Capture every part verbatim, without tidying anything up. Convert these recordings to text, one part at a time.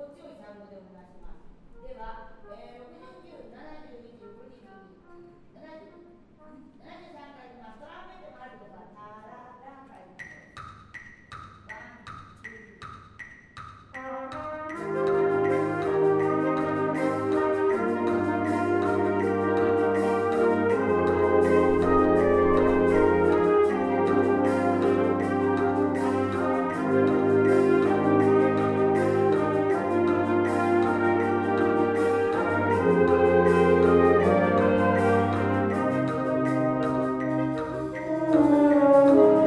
強い産後でお話します。では、えー、ろくじゅうきゅう、ななじゅうに、じゅうご、にじゅうに、ななじゅう、ななじゅうさんからいきます。トランペットのあるとこはタララからいきます。ワン、ツー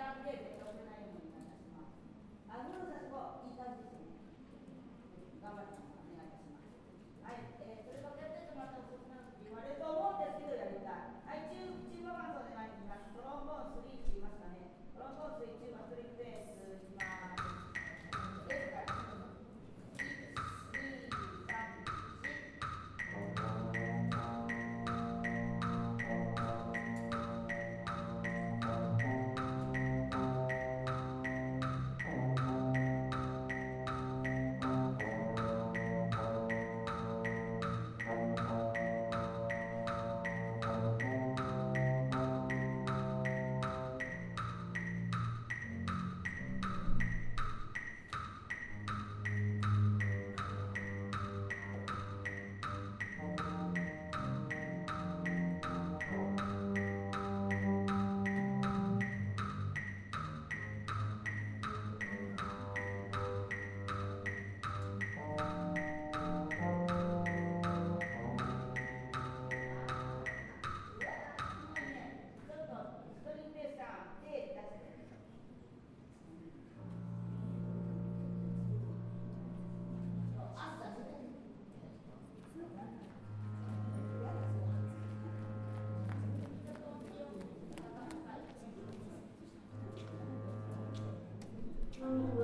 段で絶対押せないようにお願いします。あ、グローさすごいいい感じですね。頑張ってます。お願いいたします。はい、えー、それがやっててもらったら遅くなるって言われると思うんですけど、やりたい。はい、中中盤伴奏で参ります。トロンボーンスリーって言いますかね。トロンボーンスリー、中盤スリーベースいきます。ですから、うん。